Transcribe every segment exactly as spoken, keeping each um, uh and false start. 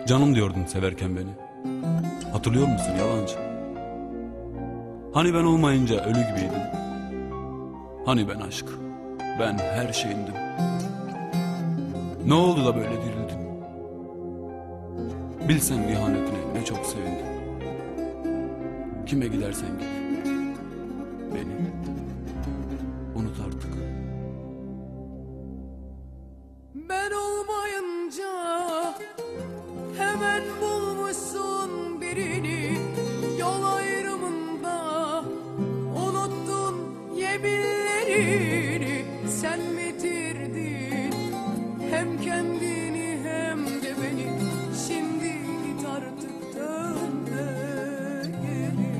Canım diyordun severken beni. Hatırlıyor musun yalancı? Hani ben olmayınca ölü gibiydim. Hani ben aşk, ben her şeyindim. Ne oldu da böyle dirildin? Bilsen ihanetine ne çok sevindim. Kime gidersen git, beni unut artık. Ben olmayınca hemen bulmuşsun birini, yol ayrımında unuttun yeminlerini. Sen bitirdin hem kendini hem de beni. Şimdi git artık, dönme geri.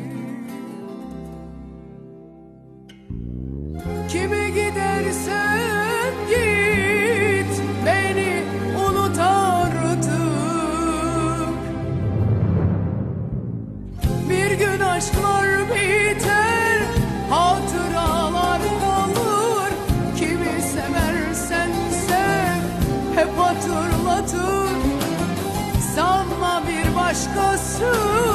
Kime gidersen git, beni unut artık. Bir gün aşklar biter, hatıralar kalır. Kimi seversen sev, hep hatırlatır. Sanma bir başkası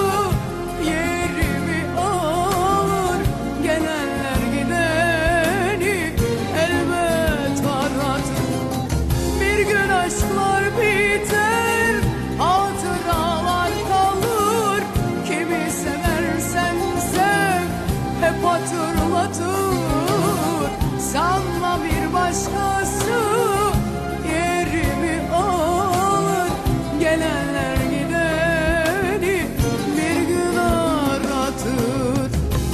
yerimi alır. Gelenler gideni elbet aratır. Bir gün aşklar biter, hatıralar kalır. Kimi seversen sev, hep hatırlatır. Sanma bir başkası yerimi alır. Gelenler gideni bir gün aratır.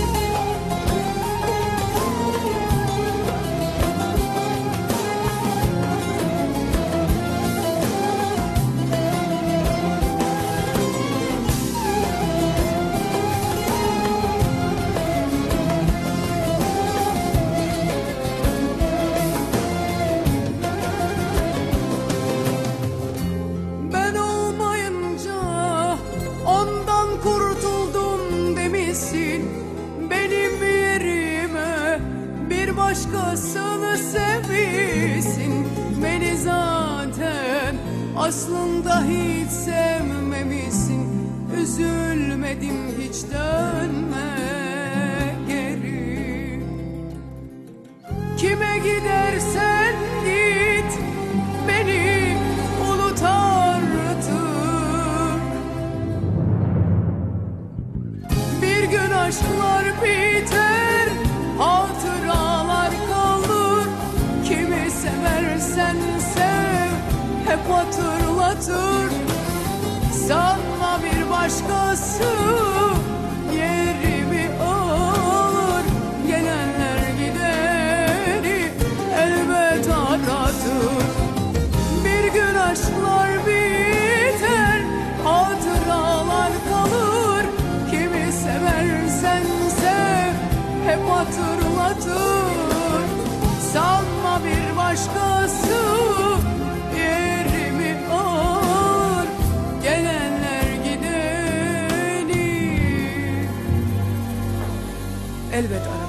Ben olmayınca ondan kurtuldum demişsin. Benim yerime bir başkasını sevmişsin. Beni zaten aslında hiç sevmemişsin. Üzülmedim hiç, dönme geri. Kime gidersen git, beni unut artık. Bir gün aşklar biter, hatıralar kalır. Kimi seversen sev, hep hatırlatır. Sanma bir başkası yerimi alır. Gelenler gideni elbet aratır. Bir gün aşklar biter, hatıralar kalır. Kimi seversen sev, hep hatırlatır. Sanma bir başkası yerimi alır. Gelenler gideni elbet aratır.